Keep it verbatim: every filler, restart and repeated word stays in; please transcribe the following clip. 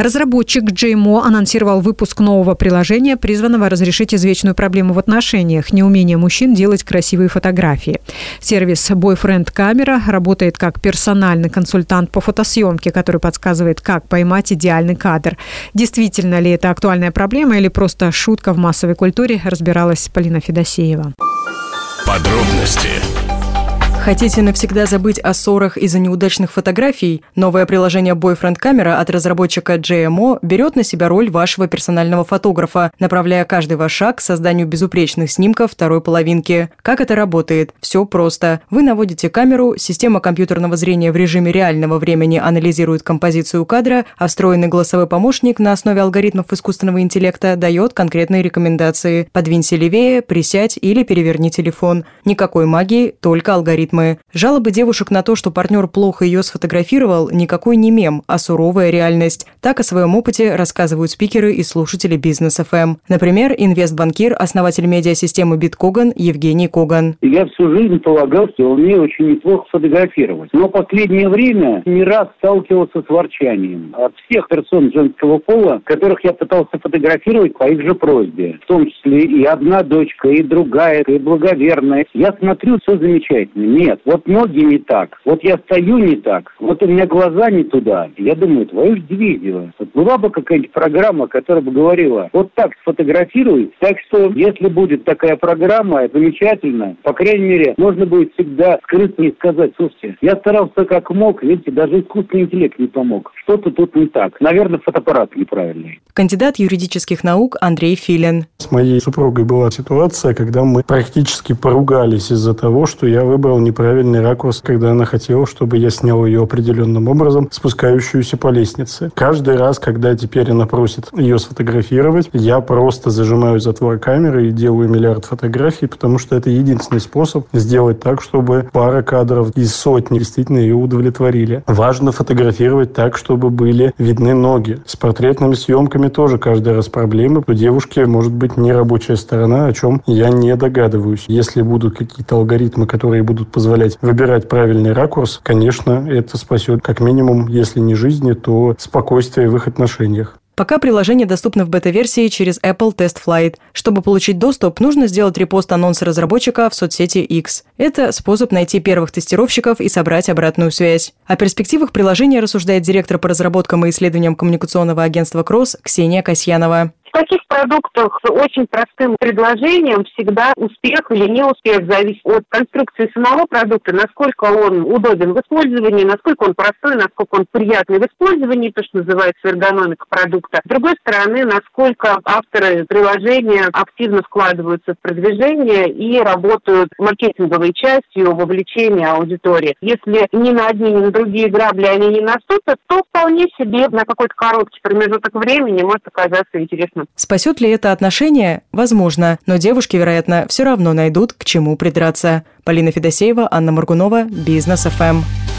Разработчик джей эм о анонсировал выпуск нового приложения, призванного разрешить извечную проблему в отношениях – неумение мужчин делать красивые фотографии. Сервис Boyfriend Camera работает как персональный консультант по фотосъемке, который подсказывает, как поймать идеальный кадр. Действительно ли это актуальная проблема или просто шутка в массовой культуре, разбиралась Полина Федосеева. Подробности. Хотите навсегда забыть о ссорах из-за неудачных фотографий? Новое приложение Boyfriend Camera от разработчика джей эм о берет на себя роль вашего персонального фотографа, направляя каждый ваш шаг к созданию безупречных снимков второй половинки. Как это работает? Все просто. Вы наводите камеру, система компьютерного зрения в режиме реального времени анализирует композицию кадра, а встроенный голосовой помощник на основе алгоритмов искусственного интеллекта дает конкретные рекомендации. Подвинься левее, присядь или переверни телефон. Никакой магии, только алгоритм. Жалобы девушек на то, что партнер плохо ее сфотографировал, никакой не мем, а суровая реальность. Так о своем опыте рассказывают спикеры и слушатели Бизнес эф эм. Например, инвестбанкир, основатель медиасистемы Биткоган Евгений Коган. Я всю жизнь полагал, что умею очень неплохо фотографировать. Но в последнее время не раз сталкивался с ворчанием от всех персон женского пола, которых я пытался фотографировать по их же просьбе. В том числе и одна дочка, и другая, и благоверная. Я смотрю, все замечательно. Нет, вот ноги не так, вот я стою не так, вот у меня глаза не туда. Я думаю, твою ж дивизию. Вот была бы какая-нибудь программа, которая бы говорила, вот так сфотографируй. Так что, если будет такая программа, замечательно. По крайней мере, можно будет всегда скрытно и сказать, слушайте, я старался как мог, видите, даже искусственный интеллект не помог. Что-то тут не так. Наверное, фотоаппарат неправильный. Кандидат юридических наук Андрей Филин. С моей супругой была ситуация, когда мы практически поругались из-за того, что я выбрал неправильный ракурс, когда она хотела, чтобы я снял ее определенным образом, спускающуюся по лестнице. Каждый раз, когда теперь она просит ее сфотографировать, я просто зажимаю затвор камеры и делаю миллиард фотографий, потому что это единственный способ сделать так, чтобы пара кадров из сотни действительно ее удовлетворили. Важно фотографировать так, чтобы были видны ноги. С портретными съемками тоже каждый раз проблемы. У девушки может быть нерабочая сторона, о чем я не догадываюсь. Если будут какие-то алгоритмы, которые будут позволять выбирать правильный ракурс, конечно, это спасет как минимум, если не жизни, то спокойствие в их отношениях. Пока приложение доступно в бета-версии через Apple Test Flight. Чтобы получить доступ, нужно сделать репост анонса разработчика в соцсети X. Это способ найти первых тестировщиков и собрать обратную связь. О перспективах приложения рассуждает директор по разработкам и исследованиям коммуникационного агентства Кросс Ксения Касьянова. В таких продуктах с очень простым предложением всегда успех или неуспех зависит от конструкции самого продукта, насколько он удобен в использовании, насколько он простой, насколько он приятный в использовании, то, что называется эргономика продукта. С другой стороны, насколько авторы приложения активно вкладываются в продвижение и работают маркетинговой частью вовлечения аудитории. Если ни на одни, ни на другие грабли они не наступят, то вполне себе на какой-то короткий промежуток времени может оказаться интересно. Спасет ли это отношения? Возможно, но девушки, вероятно, все равно найдут, к чему придраться. Полина Федосеева, Анна Моргунова, Бизнес эф эм.